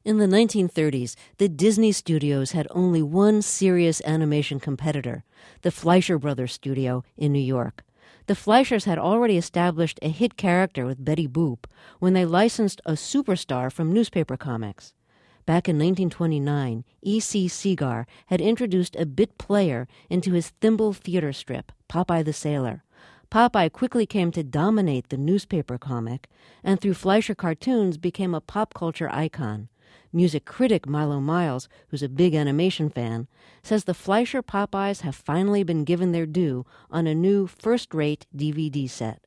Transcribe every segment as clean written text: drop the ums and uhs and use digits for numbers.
In the 1930s, the Disney studios had only one serious animation competitor, the Fleischer Brothers studio in New York. The Fleischers had already established a hit character with Betty Boop when they licensed a superstar from newspaper comics. Back in 1929, E.C. Segar had introduced a bit player into his Thimble theater strip, Popeye the Sailor. Popeye quickly came to dominate the newspaper comic, and through Fleischer cartoons became a pop culture icon. Music critic Milo Miles, who's a big animation fan, says the Fleischer Popeyes have finally been given their due on a new first-rate DVD set.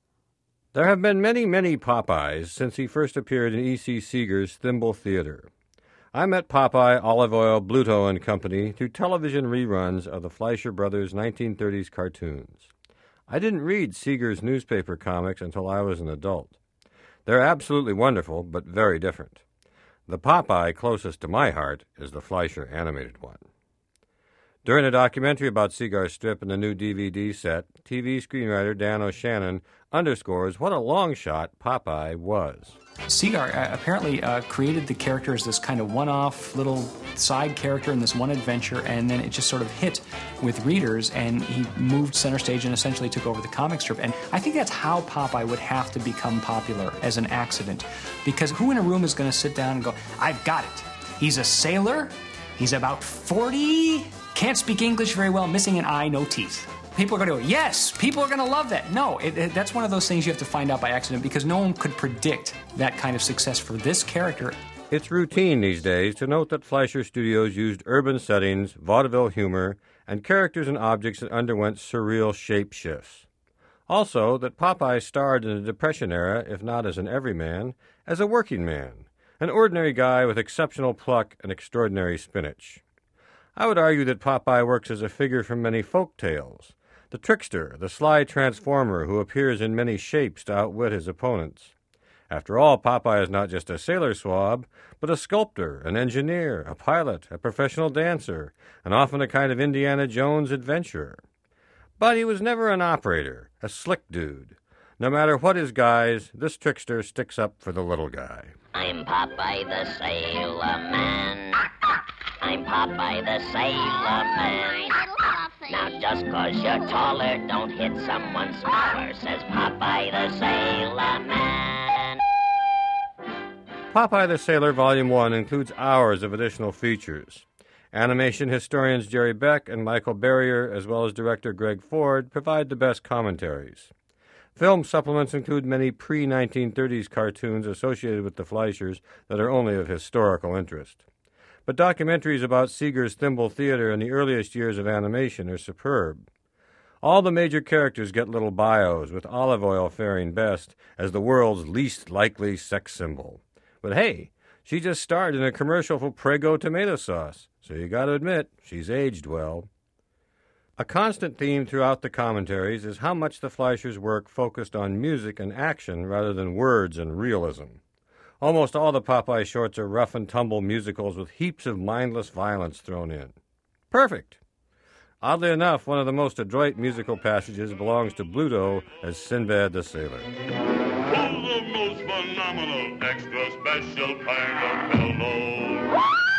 There have been many, many Popeyes since he first appeared in E.C. Segar's Thimble Theater. I met Popeye, Olive Oyl, Bluto and Company through television reruns of the Fleischer Brothers' 1930s cartoons. I didn't read Segar's newspaper comics until I was an adult. They're absolutely wonderful, but very different. The Popeye closest to my heart is the Fleischer animated one. During a documentary about Segar's strip in the new DVD set, TV screenwriter Dan O'Shannon underscores what a long shot Popeye was. Segar apparently created the character as this kind of one-off little side character in this one adventure, and then it just sort of hit with readers, and he moved center stage and essentially took over the comic strip. And I think that's how Popeye would have to become popular, as an accident. Because who in a room is going to sit down and go, I've got it. He's a sailor, he's about 40, can't speak English very well, missing an eye, no teeth. People are going to go, yes, people are going to love that. No, that's one of those things you have to find out by accident, because no one could predict that kind of success for this character. It's routine these days to note that Fleischer Studios used urban settings, vaudeville humor, and characters and objects that underwent surreal shape shifts. Also, that Popeye starred in the Depression era, if not as an everyman, as a working man, an ordinary guy with exceptional pluck and extraordinary spinach. I would argue that Popeye works as a figure from many folk tales. The trickster, the sly transformer who appears in many shapes to outwit his opponents. After all, Popeye is not just a sailor swab, but a sculptor, an engineer, a pilot, a professional dancer, and often a kind of Indiana Jones adventurer. But he was never an operator, a slick dude. No matter what his guise, this trickster sticks up for the little guy. I'm Popeye the Sailor Man. I'm Popeye the Sailor Man. Now just 'cause you're taller, don't hit someone smaller, says Popeye the Sailor Man. Popeye the Sailor Volume 1 includes hours of additional features. Animation historians Jerry Beck and Michael Barrier, as well as director Greg Ford, provide the best commentaries. Film supplements include many pre-1930s cartoons associated with the Fleischers that are only of historical interest. But documentaries about Segar's Thimble Theater in the earliest years of animation are superb. All the major characters get little bios, with Olive Oyl faring best as the world's least likely sex symbol. But hey, she just starred in a commercial for Prego tomato sauce, so you gotta admit, she's aged well. A constant theme throughout the commentaries is how much the Fleischers' work focused on music and action rather than words and realism. Almost all the Popeye shorts are rough-and-tumble musicals with heaps of mindless violence thrown in. Perfect! Oddly enough, one of the most adroit musical passages belongs to Bluto as Sinbad the Sailor. The most phenomenal, extra special kind of fellow.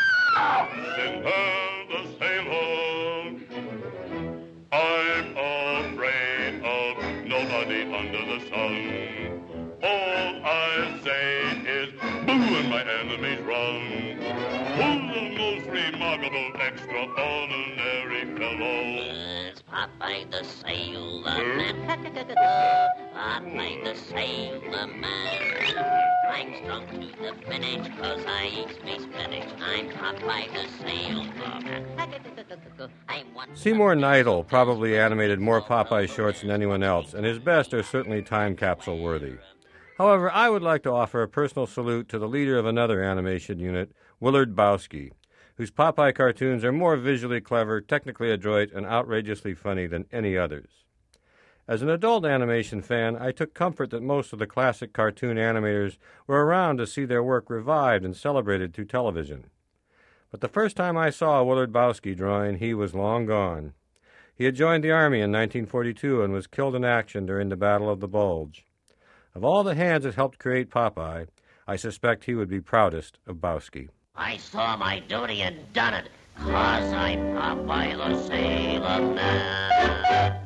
Sinbad the Sailor. I'm afraid of nobody under the sun. All I say is boo and my enemies run. Who's the most remarkable, extraordinary fellow? It's Popeye the Sailor Man. Popeye the Sailor Man. I'm strong to the finish 'cause I eat me spinach. I'm Popeye the Sailor Man. Seymour Neidl probably animated more Popeye shorts than anyone else, and his best are certainly time capsule worthy. However, I would like to offer a personal salute to the leader of another animation unit, Willard Bowski, whose Popeye cartoons are more visually clever, technically adroit, and outrageously funny than any others. As an adult animation fan, I took comfort that most of the classic cartoon animators were around to see their work revived and celebrated through television. But the first time I saw a Willard Bowski drawing, he was long gone. He had joined the Army in 1942 and was killed in action during the Battle of the Bulge. Of all the hands that helped create Popeye, I suspect he would be proudest of Bowski. I saw my duty and done it, 'cause I'm Popeye the Sailor Man.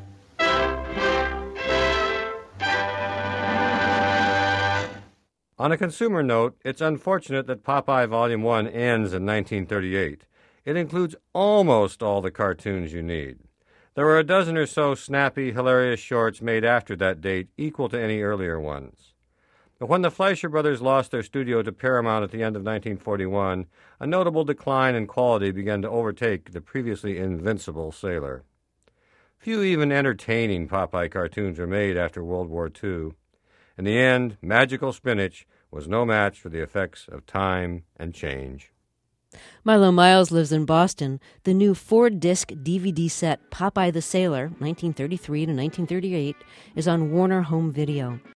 On a consumer note, it's unfortunate that Popeye Volume 1 ends in 1938. It includes almost all the cartoons you need. There were a dozen or so snappy, hilarious shorts made after that date, equal to any earlier ones. But when the Fleischer Brothers lost their studio to Paramount at the end of 1941, a notable decline in quality began to overtake the previously invincible Sailor. Few even entertaining Popeye cartoons were made after World War II. In the end, Magical Spinach was no match for the effects of time and change. Milo Miles lives in Boston. The new 4-disc DVD set Popeye the Sailor, 1933 to 1938, is on Warner Home Video.